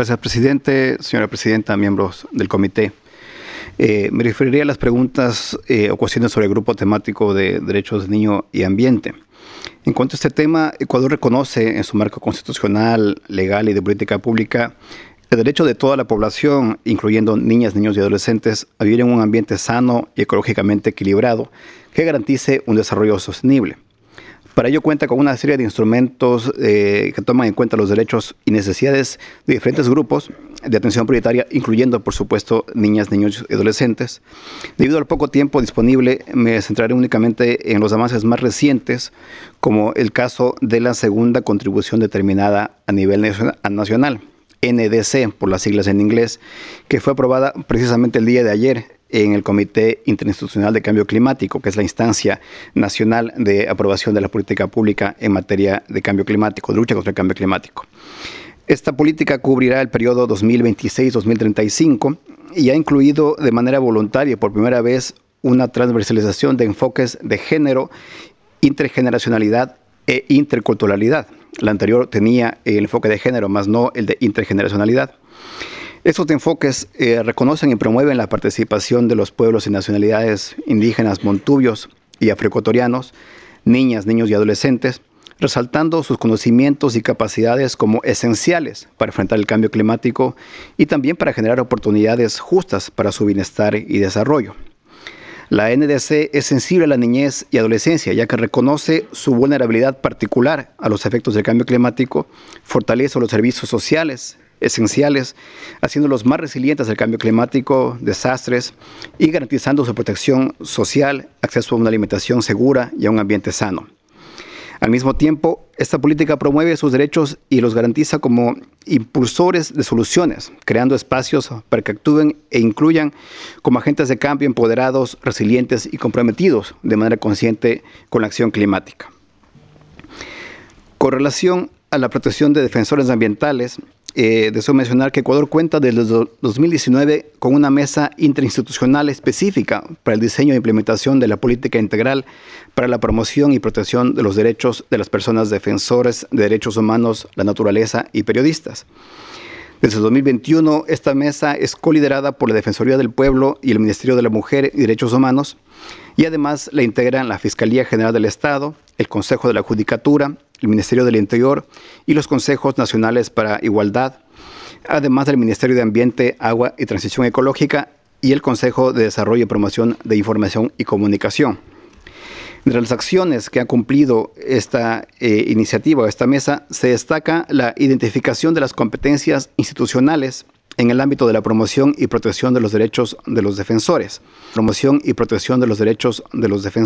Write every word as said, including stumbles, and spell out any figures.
Gracias, presidente. Señora presidenta, miembros del comité. Eh, me referiría a las preguntas eh, o cuestiones sobre el grupo temático de derechos del niño y ambiente. En cuanto a este tema, Ecuador reconoce en su marco constitucional, legal y de política pública el derecho de toda la población, incluyendo niñas, niños y adolescentes, a vivir en un ambiente sano y ecológicamente equilibrado que garantice un desarrollo sostenible. Para ello cuenta con una serie de instrumentos eh, que toman en cuenta los derechos y necesidades de diferentes grupos de atención prioritaria, incluyendo, por supuesto, niñas, niños y adolescentes. Debido al poco tiempo disponible, me centraré únicamente en los avances más recientes, como el caso de la segunda contribución determinada a nivel nacional, N D C, por las siglas en inglés, que fue aprobada precisamente el día de ayer en el Comité Interinstitucional de Cambio Climático, que es la instancia nacional de aprobación de la política pública en materia de cambio climático, de lucha contra el cambio climático. Esta política cubrirá el periodo dos mil veintiséis a dos mil treinta y cinco y ha incluido de manera voluntaria por primera vez una transversalización de enfoques de género, intergeneracionalidad e interculturalidad. La anterior tenía el enfoque de género, más no el de intergeneracionalidad. Estos enfoques eh, reconocen y promueven la participación de los pueblos y nacionalidades indígenas, montubios y afroecuatorianos, niñas, niños y adolescentes, resaltando sus conocimientos y capacidades como esenciales para enfrentar el cambio climático y también para generar oportunidades justas para su bienestar y desarrollo. La N D C es sensible a la niñez y adolescencia, ya que reconoce su vulnerabilidad particular a los efectos del cambio climático, fortalece los servicios sociales esenciales, haciéndolos más resilientes al cambio climático, desastres y garantizando su protección social, acceso a una alimentación segura y a un ambiente sano. Al mismo tiempo, esta política promueve sus derechos y los garantiza como impulsores de soluciones, creando espacios para que actúen e incluyan como agentes de cambio empoderados, resilientes y comprometidos de manera consciente con la acción climática. Con relación a la protección de defensores ambientales, eh, deseo mencionar que Ecuador cuenta desde dos mil diecinueve con una mesa interinstitucional específica para el diseño e implementación de la política integral para la promoción y protección de los derechos de las personas defensores de derechos humanos, la naturaleza y periodistas. Desde dos mil veintiuno, esta mesa es coliderada por la Defensoría del Pueblo y el Ministerio de la Mujer y Derechos Humanos, y además la integran la Fiscalía General del Estado, el Consejo de la Judicatura, el Ministerio del Interior y los Consejos Nacionales para Igualdad, además del Ministerio de Ambiente, Agua y Transición Ecológica y el Consejo de Desarrollo y Promoción de Información y Comunicación. Entre las acciones que ha cumplido esta eh, iniciativa, esta mesa, se destaca la identificación de las competencias institucionales en el ámbito de la promoción y protección de los derechos de los defensores, promoción y protección de los derechos de los defensores,